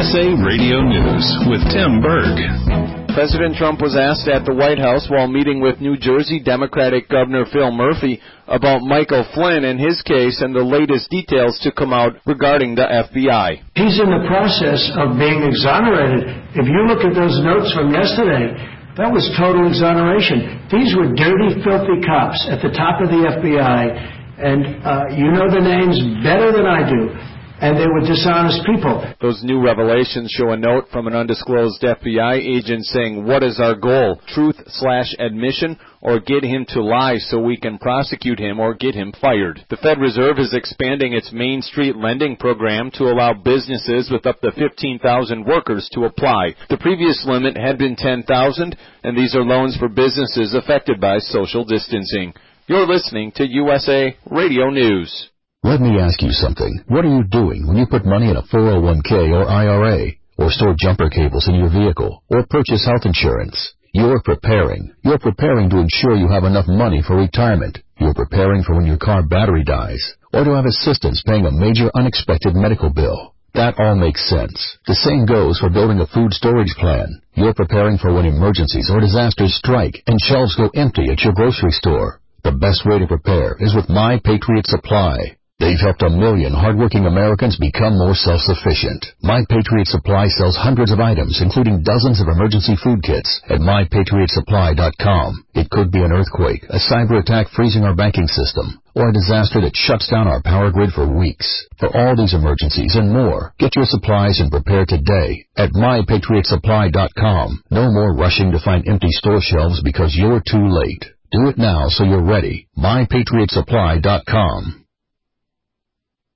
USA Radio News with Tim Berg. President Trump was asked at the White House while meeting with New Jersey Democratic Governor Phil Murphy about Michael Flynn and his case and the latest details to come out regarding the FBI. He's in the process of being exonerated. If you look at those notes from yesterday, that was total exoneration. These were dirty, filthy cops at the top of the FBI, and you know the names better than I do. And they were dishonest people. Those new revelations show a note from an undisclosed FBI agent saying, "What is our goal? Truth/admission, or get him to lie so we can prosecute him or get him fired?" The Fed Reserve is expanding its Main Street lending program to allow businesses with up to 15,000 workers to apply. The previous limit had been 10,000, and these are loans for businesses affected by social distancing. You're listening to USA Radio News. Let me ask you something. What are you doing when you put money in a 401k or IRA, or store jumper cables in your vehicle, or purchase health insurance? You're preparing. You're preparing to ensure you have enough money for retirement. You're preparing for when your car battery dies, or to have assistance paying a major unexpected medical bill. That all makes sense. The same goes for building a food storage plan. You're preparing for when emergencies or disasters strike and shelves go empty at your grocery store. The best way to prepare is with My Patriot Supply. They've helped 1 million hardworking Americans become more self-sufficient. My Patriot Supply sells hundreds of items, including dozens of emergency food kits at MyPatriotSupply.com. It could be an earthquake, a cyber attack freezing our banking system, or a disaster that shuts down our power grid for weeks. For all these emergencies and more, get your supplies and prepare today at MyPatriotSupply.com. No more rushing to find empty store shelves because you're too late. Do it now so you're ready. MyPatriotSupply.com.